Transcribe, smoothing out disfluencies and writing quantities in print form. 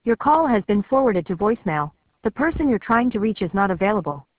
Your call has been forwarded to voicemail. The person you're trying to reach is not available.